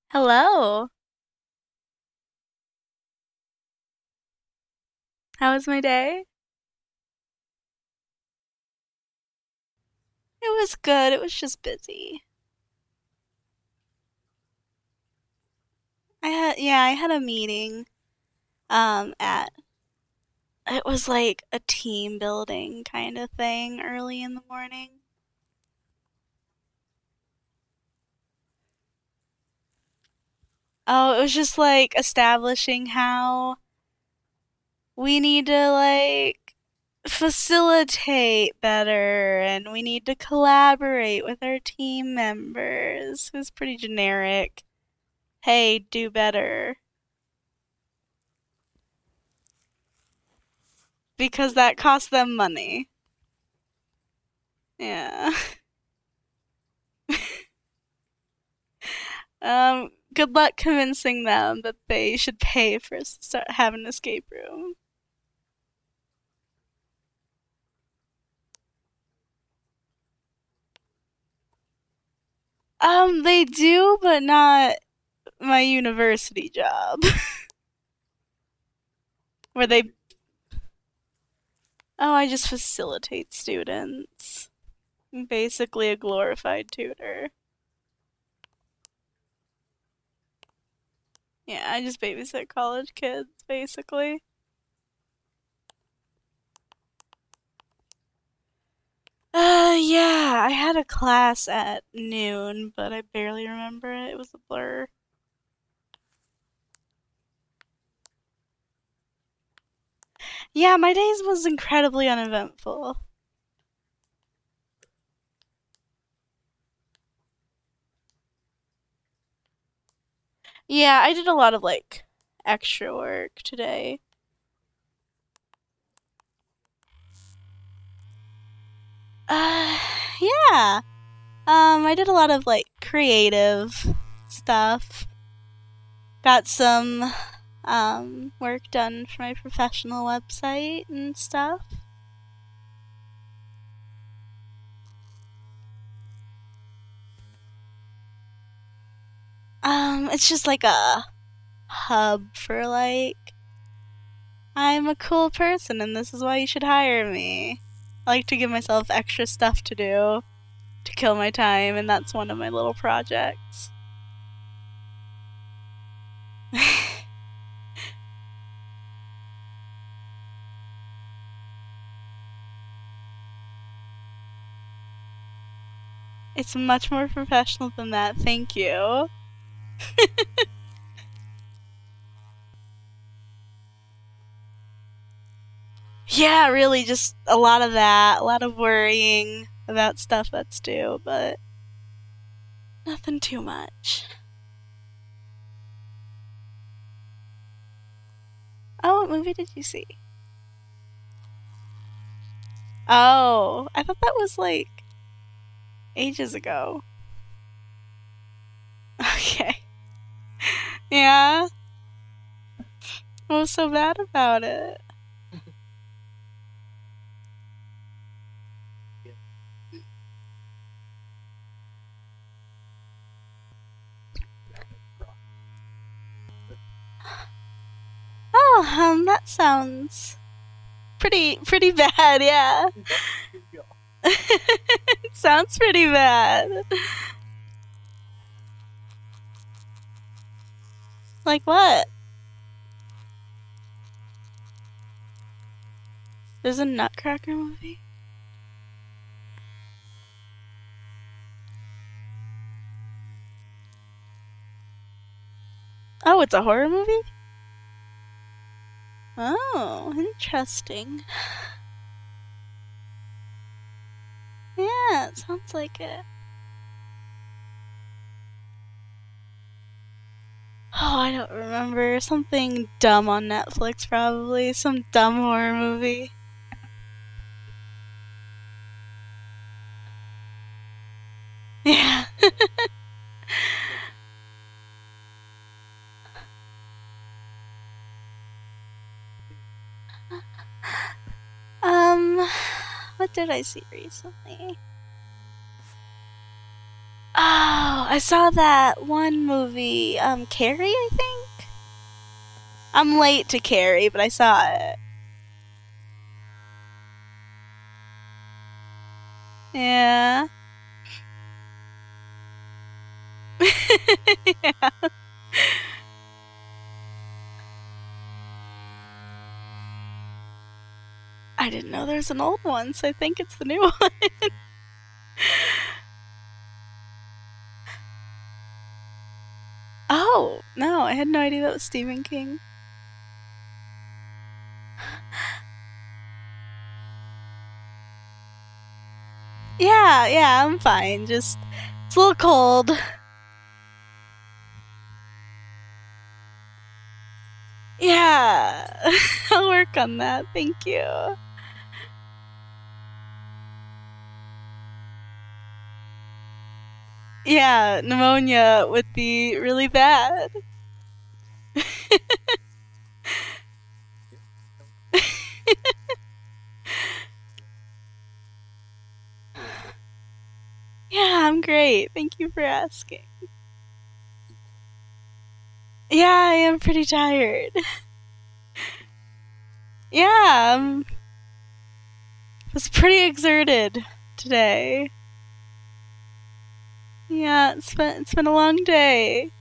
Hello. How was my day? It was good. It was just busy. I had a meeting at it was like a team building kind of thing early in the morning. Oh, it was just like establishing how we need to like facilitate better and we need to collaborate with our team members. It was pretty generic. Hey, do better. Because that costs them money. Yeah. Good luck convincing them that they should pay for us to start have an escape room. They do, but not my university job. Where they Oh, I just facilitate students. I'm basically a glorified tutor. Yeah, I just babysit college kids, basically. Yeah, I had a class at noon, but I barely remember it. It was a blur. Yeah, my days was incredibly uneventful. Yeah, I did a lot of like extra work today. Uh, yeah. I did a lot of like creative stuff. Got some work done for my professional website and stuff. It's just like a hub for like I'm a cool person and this is why you should hire me. I like to give myself extra stuff to do to kill my time, and that's one of my little projects. It's much more professional than that. Thank you. Yeah, really, just a lot of that, a lot of worrying about stuff that's due, but nothing too much. Oh, what movie did you see? Oh, I thought that was like ages ago. Okay. Yeah? What was so bad about it? Oh, that sounds pretty bad, yeah. It sounds pretty bad. Like what? There's a Nutcracker movie? Oh, it's a horror movie? Oh, interesting. Yeah, it sounds like it. Oh, I don't remember. Something dumb on Netflix, probably. Some dumb horror movie. Yeah. um, what did I see recently? Oh, I saw that one movie, Carrie, I think? I'm late to Carrie, but I saw it. Yeah. Yeah. I didn't know there's an old one, so I think it's the new one. Oh, no, I had no idea that was Stephen King. Yeah, I'm fine. Just, it's a little cold. Yeah, I'll work on that. Thank you. Yeah, pneumonia would be really bad. Yeah, I'm great. Thank you for asking. Yeah, I am pretty tired. Yeah, was pretty exerted today. Yeah, it's been a long day.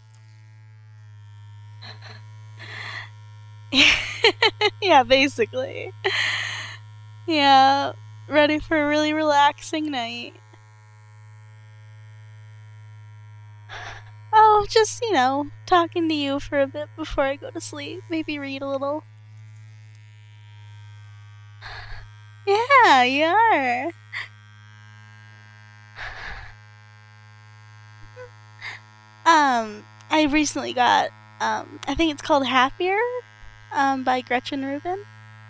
Yeah, basically. Yeah, ready for a really relaxing night. Oh, just, talking to you for a bit before I go to sleep. Maybe read a little. Yeah, you are. I recently got, I think it's called Happier, by Gretchen Rubin.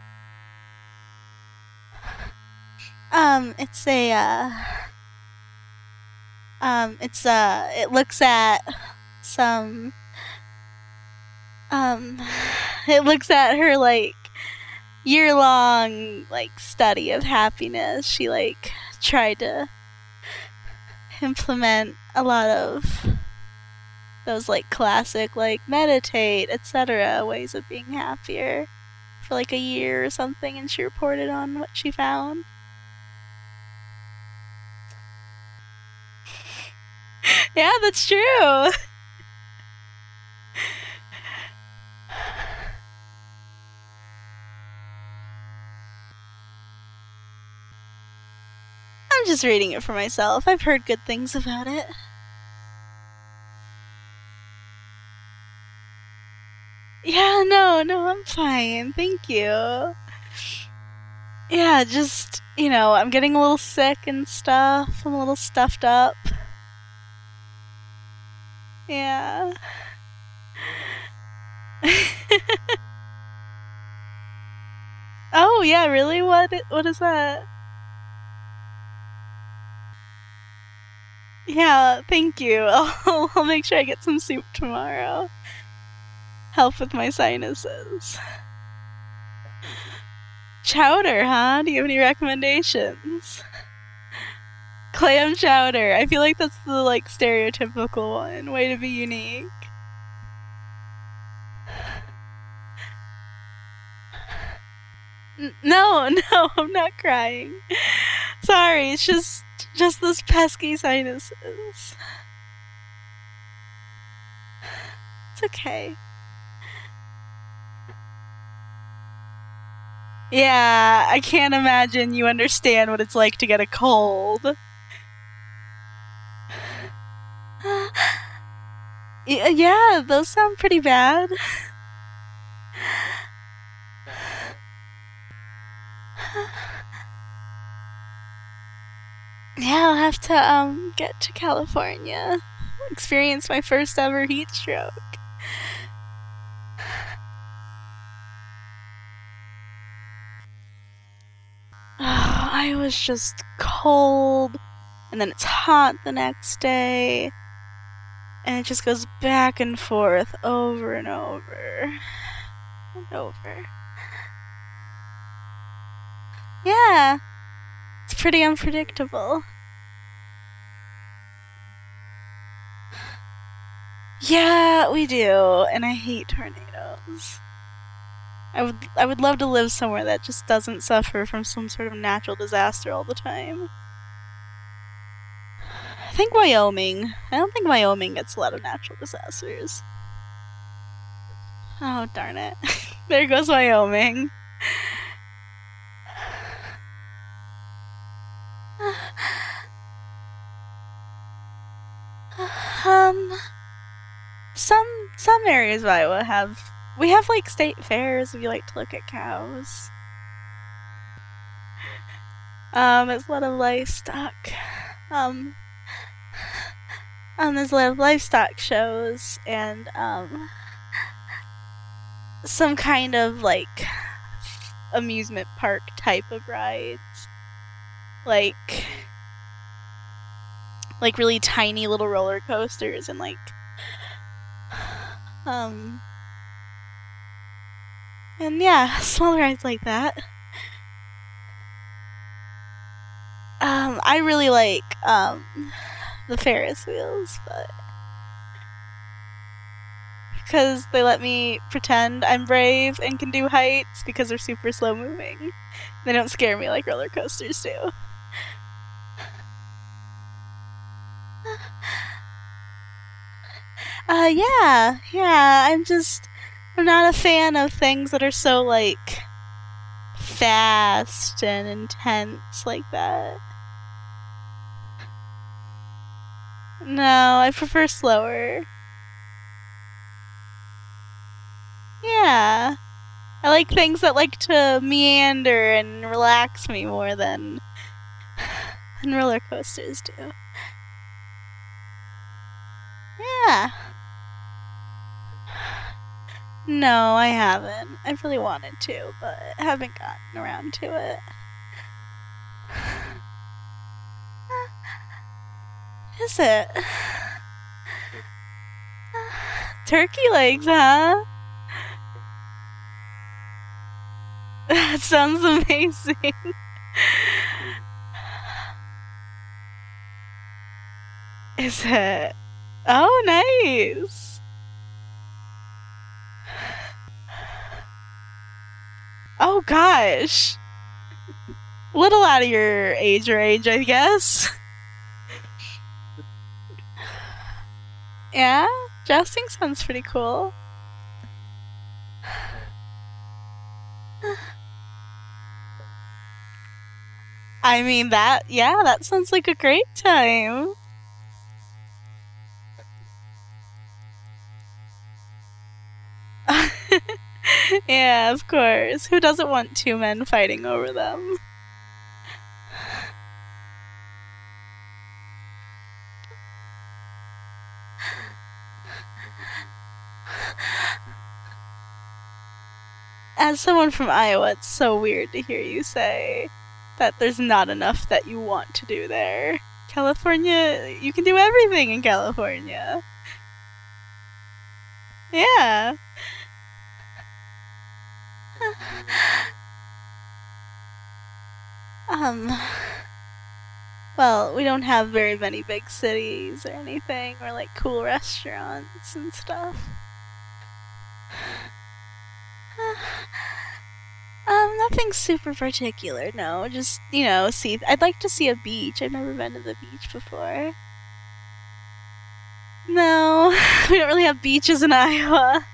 It's it looks at some, um, it looks at her, like, year-long, like, study of happiness. She, like, tried to implement a lot of those, like, classic, like, meditate, etc. ways of being happier for, like, a year or something, and she reported on what she found. Yeah, that's true. I'm just reading it for myself. I've heard good things about it. Yeah, no, I'm fine. Thank you. Yeah, just, I'm getting a little sick and stuff. I'm a little stuffed up. Yeah. Oh, yeah, really? What is that? Yeah, thank you. I'll make sure I get some soup tomorrow. Help with my sinuses. Chowder, huh? Do you have any recommendations? Clam chowder. I feel like that's the, like, stereotypical one. Way to be unique. No, no, I'm not crying. Sorry, it's just those pesky sinuses. It's okay. Yeah, I can't imagine you understand what it's like to get a cold. Yeah, those sound pretty bad. Yeah, I'll have to get to California. Experience my first ever heat stroke. I was just cold, and then it's hot the next day, and it just goes back and forth over and over and over. Yeah, it's pretty unpredictable. Yeah, we do, and I hate tornadoes. I would love to live somewhere that just doesn't suffer from some sort of natural disaster all the time. I think Wyoming. I don't think Wyoming gets a lot of natural disasters. Oh, darn it. There goes Wyoming. um, some areas of Iowa we have like state fairs if you like to look at cows. There's a lot of livestock. There's a lot of livestock shows and some kind of like amusement park type of rides, like really tiny little roller coasters and and yeah, small rides like that. I really like the Ferris wheels, but because they let me pretend I'm brave and can do heights because they're super slow moving. They don't scare me like roller coasters do. Yeah. I'm not a fan of things that are so like fast and intense like that. No, I prefer slower. Yeah. I like things that like to meander and relax me more than roller coasters do. Yeah. No, I haven't. I really wanted to, but haven't gotten around to it. Is it? Turkey legs, huh? That sounds amazing. Is it? Oh, nice. Oh, gosh. Little out of your age range, I guess. Yeah? Jousting sounds pretty cool. I mean, that sounds like a great time. Yeah, of course. Who doesn't want two men fighting over them? As someone from Iowa, it's so weird to hear you say that there's not enough that you want to do there. California, you can do everything in California. Yeah. Well, we don't have very many big cities or anything, or like cool restaurants and stuff. Nothing super particular, no. Just, I'd like to see a beach. I've never been to the beach before. No, we don't really have beaches in Iowa.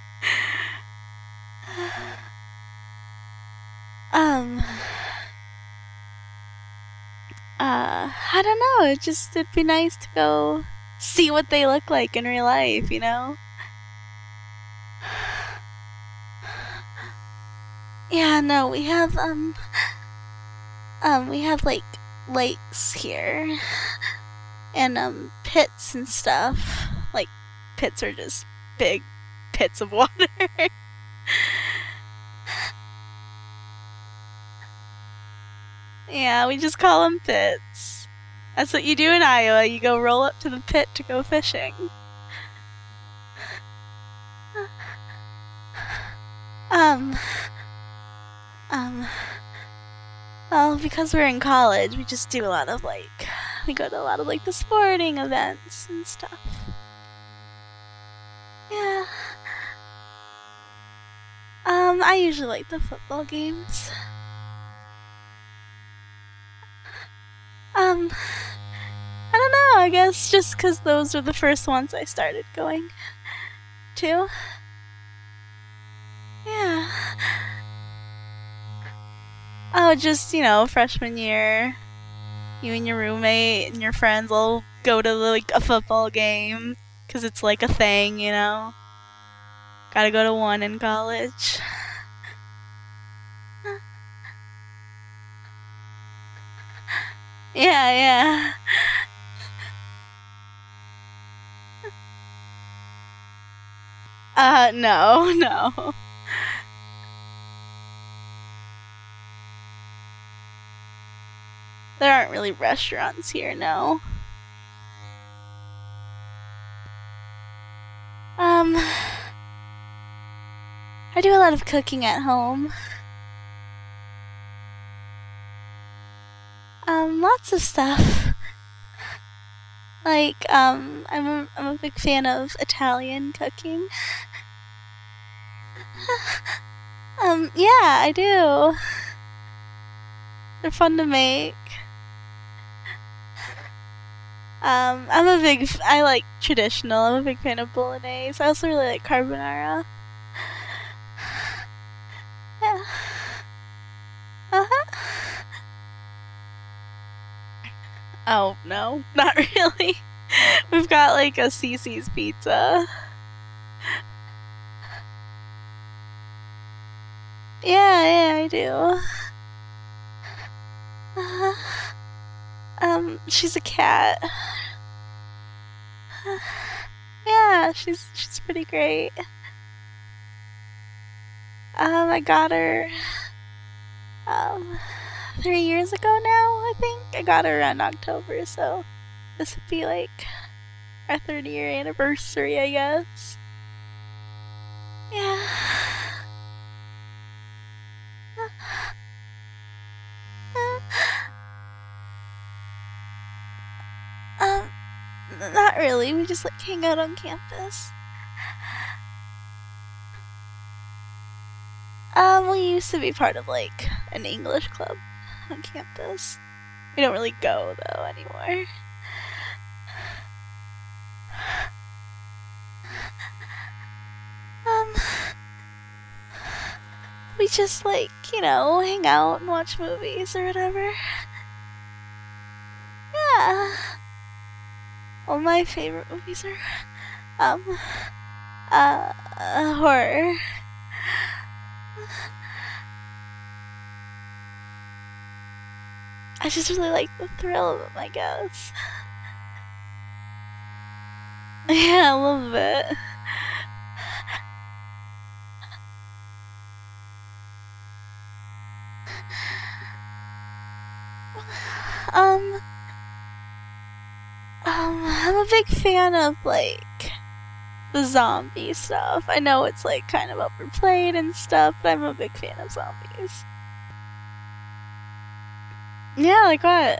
I don't know. It'd be nice to go see what they look like in real life, you know? Yeah, no, we have like lakes here and pits and stuff. Like pits are just big pits of water. Yeah, we just call them pits. That's what you do in Iowa. You go roll up to the pit to go fishing. Well, because we're in college, we just do a lot of we go to a lot of the sporting events and stuff. I usually like the football games. I don't know, I guess just because those were the first ones I started going to. Yeah. Oh, just, freshman year, you and your roommate and your friends all go to, like, a football game, because it's, like, a thing, Gotta go to one in college. Yeah. No. There aren't really restaurants here, no. I do a lot of cooking at home. Lots of stuff. Like, I'm a big fan of Italian cooking. Yeah, I do. They're fun to make. I like traditional. I'm a big fan of bolognese. I also really like carbonara. Yeah. Oh, no, not really. We've got like a Cece's pizza. Yeah, I do. She's a cat. Yeah, she's pretty great. I got her 3 years ago now, I think. I got her in October, so this would be like our 30-year anniversary, I guess. Yeah. Not really. We just like hang out on campus. We used to be part of like an English club on campus. We don't really go though anymore. We just like, hang out and watch movies or whatever. Yeah. Well, my favorite movies are, horror. I just really like the thrill of them, I guess. Yeah, a little bit. I'm a big fan of like the zombie stuff. I know it's like kind of overplayed and stuff, but I'm a big fan of zombies. Yeah, like what?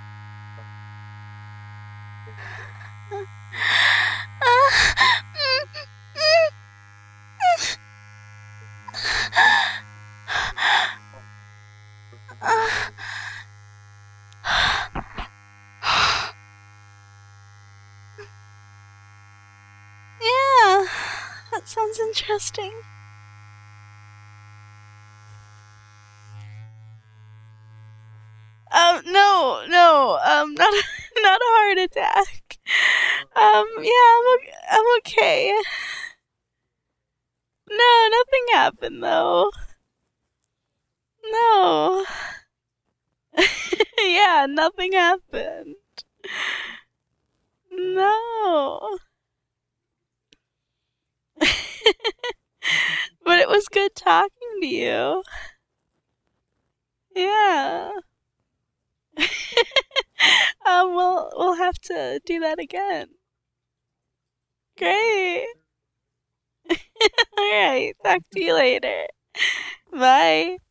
Yeah, that sounds interesting. No, not a heart attack. Yeah, I'm okay. No, nothing happened though. No. Yeah, nothing happened. No. But it was good talking to you. Yeah. We'll have to do that again. Great. All right. Talk to you later. Bye.